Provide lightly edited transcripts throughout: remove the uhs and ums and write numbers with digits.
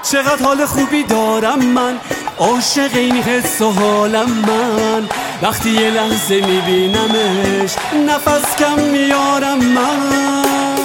چقدر حال خوبی دارم من، عاشق این حس و حالم من. وقتی یه لحظه میبینمش نفس کم میارم من.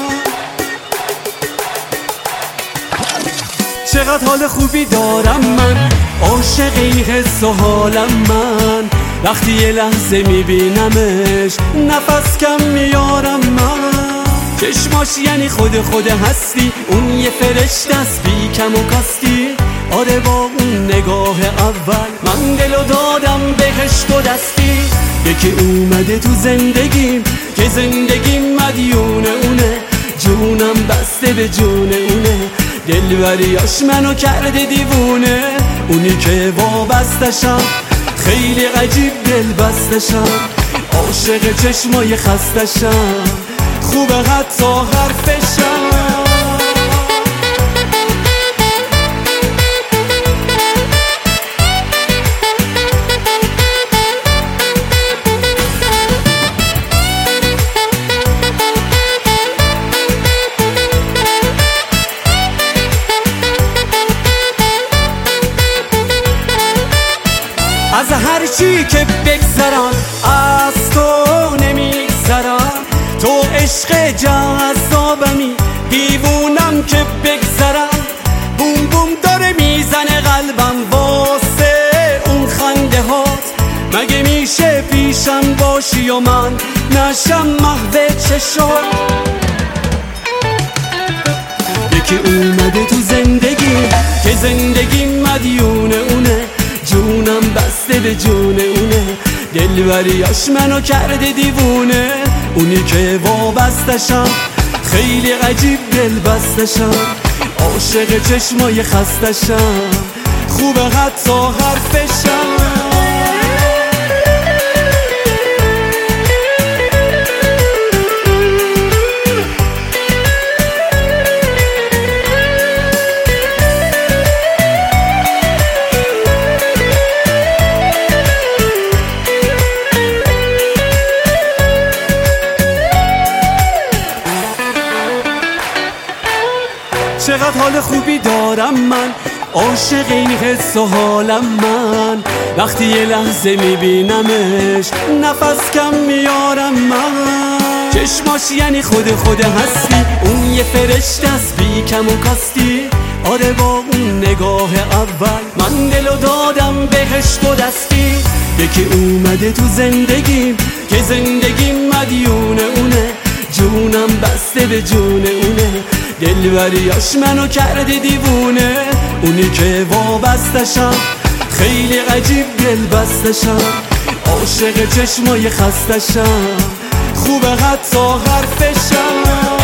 چقدر حال خوبی دارم من، عاشق این حس و حالم من. وقتی یه لحظه میبینمش نفس کم میارم من. چشماش یعنی خود هستی، اون یه فرشته است بی کم و کاستی. آره با اون نگاه اول من دلو دادم بهش تو دستی. یکی اومده تو زندگیم که زندگیم مدیون اونه، جونم بسته به جون اونه. دلبریاش منو کرده دیوونه، اونی که وابستشم خیلی عجیب دل بستشم. عاشق چشمای خستشم، خوبه حتی حرفشم. از هر چی که بگذرم از تو نمیگذرم. تو عشق جذابمی، دیوونم که بگذرم. بوم بوم داره میزنه قلبم واسه اون خنده هات. مگه میشه پیشم باشی و من نشم محو چشات؟ یکی اومده تو زندگی که زندگی مدیون اونه، جونم بسته به جون اونه. دلبریاش منو کرده دیوونه، اونی که وابستشم خیلی عجیب دل بستشم. عاشق چشمای خستشم، خوبه حتی حرفشم. چقدر حال خوبی دارم من، عاشق این حس و حالم من. وقتی یه لحظه میبینمش نفس کم میارم من. چشماش یعنی خود هستی، اون یه فرشته است بی کم و کاستی. آره با اون نگاه اول من دلو دادم بهش تو دستی. یکی اومده تو زندگیم که زندگیم مدیون اونه، جونم بسته به جون اونه. دلبریاش منو کرده دیوونه، اونی که وابستشم خیلی عجیب دل بستشم. عاشق چشمای خستشم، خوبه حتی حرفشم.